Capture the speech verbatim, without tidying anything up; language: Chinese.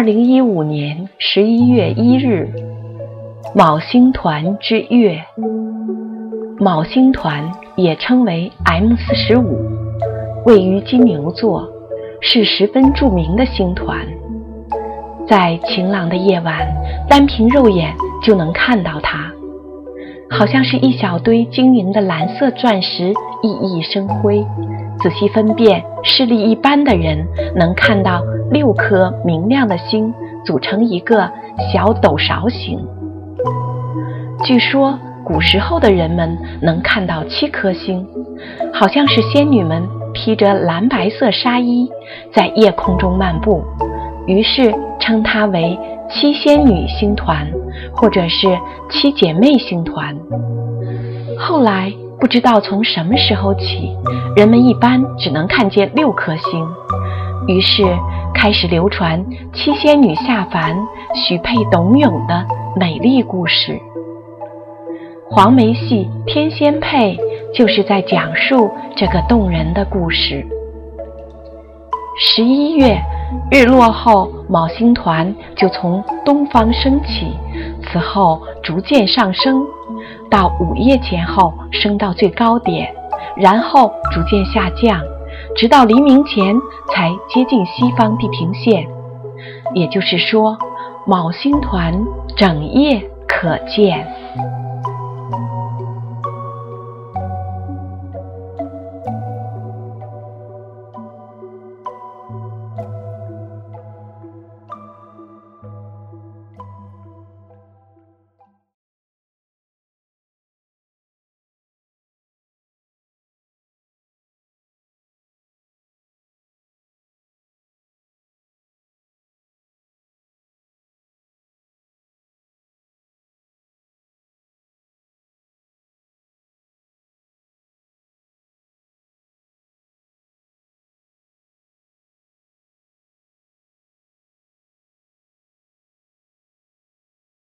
二零一五年十一月一日，昴星团之月。昴星团也称为 M 四十五，位于金牛座，是十分著名的星团。在晴朗的夜晚，单凭肉眼就能看到它，好像是一小堆晶莹的蓝色钻石，熠熠生辉。仔细分辨，视力一般的人能看到六颗明亮的星组成一个小斗勺形。据说古时候的人们能看到七颗星，好像是仙女们披着蓝白色纱衣在夜空中漫步，于是称它为七仙女星团，或者是七姐妹星团。后来不知道从什么时候起，人们一般只能看见六颗星，于是开始流传七仙女下凡许配董永的美丽故事。黄梅戏《天仙配》就是在讲述这个动人的故事。十一月日落后，昴星团就从东方升起，此后逐渐上升，到午夜前后升到最高点，然后逐渐下降，直到黎明前才接近西方地平线。也就是说，昴星团整夜可见。